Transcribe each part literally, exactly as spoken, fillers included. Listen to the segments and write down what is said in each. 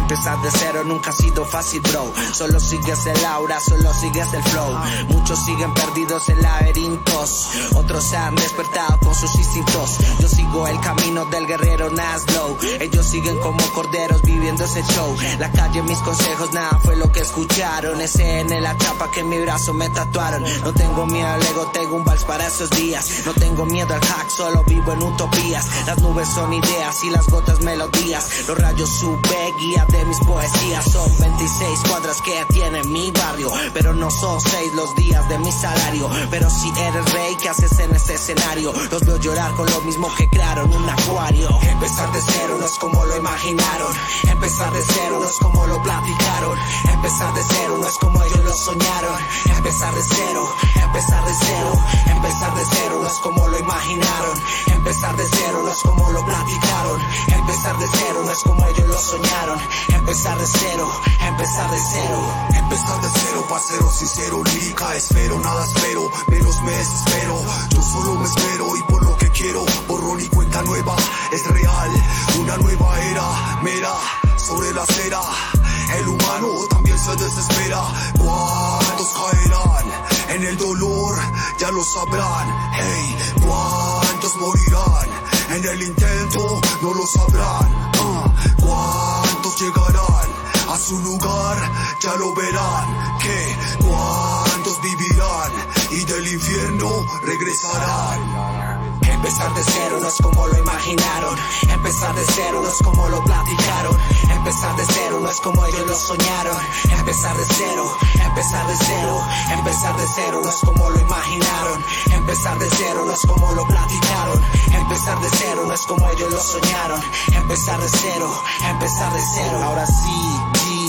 Empezar de cero nunca ha sido fácil, bro. Solo sigues el aura, solo sigues el flow. Muchos siguen perdidos en laberintos, otros se han despertado con sus instintos. Yo sigo el camino del guerrero Naslow. Ellos siguen como corderos viviendo ese show. La calle, mis consejos, nada fue lo que escucharon. Ese en la chapa que en mi brazo me tatuaron. No tengo miedo al ego, tengo un vals para esos días. No tengo miedo al hack, solo vivo en utopías. Las nubes son ideas y las gotas melodías. Los rayos sube, guía de mis poesías. Son veintiséis cuadras que tiene mi barrio, pero no son seis los días de mi salario. Pero si eres rey, ¿qué haces en este escenario? Los veo llorar con lo mismo que crearon un acuario. Empezar de cero no es como lo imaginaron. Empezar de cero no es como lo platicaron. Empezar de cero no es como ellos lo soñaron. Empezar de cero, empezar de cero. Empezar de cero no es como lo imaginaron. Empezar de cero no es como lo platicaron. Empezar de cero no es como ellos lo soñaron. Empezar de cero, empezar de cero. Empezar de cero, parcero sincero, lírica espero, nada espero, menos me desespero. Yo solo me espero y por lo que quiero, borrón y cuenta nueva, es real, una nueva era, mera, sobre la acera. El humano también se desespera. ¿Cuántos caerán en el dolor? Ya lo sabrán. Hey, ¿cuántos morirán en el intento? No lo sabrán. Uh, ¿cuántos llegarán a su lugar? Ya lo verán. ¿Qué? ¿Cuántos vivirán y del infierno regresarán? Empezar de cero no es como lo imaginaron. Empezar de cero no es como lo platicaron. Empezar de cero no es como ellos lo soñaron. Empezar de cero, empezar de cero. Empezar de cero no es como lo imaginaron. Empezar de cero no es como lo platicaron. Empezar de cero no es como ellos lo soñaron. Empezar de cero, empezar de cero. Ahora sí,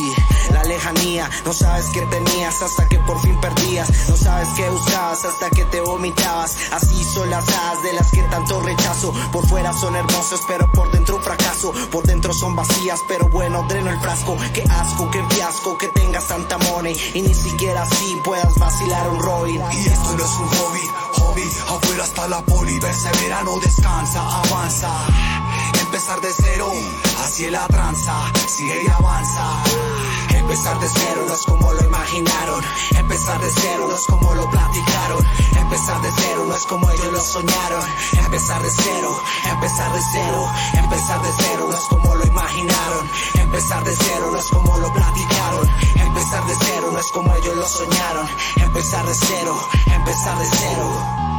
G, la lejanía. No sabes qué tenías hasta que por fin perdías. No sabes qué usabas hasta que te vomitabas. Así son las hadas de las que tanto rechazo. Por fuera son hermosos pero por dentro un fracaso. Por dentro son vacías pero bueno, dreno el frasco. Qué asco, qué fiasco que tengas tanta money y ni siquiera así puedas vacilar un Robin. Y esto no es un hobby, hobby. Afuera está la poli, persevera, no descansa, avanza. Empezar de cero, así la tranza, sigue y avanza. Empezar de cero no es como lo imaginaron. Empezar de cero no es como lo platicaron. Empezar de cero no es como ellos lo soñaron. Empezar de cero, empezar de cero. Empezar de cero no es como lo imaginaron. Empezar de cero no es como lo platicaron. Empezar de cero no es como ellos lo soñaron. Empezar de cero, empezar de cero.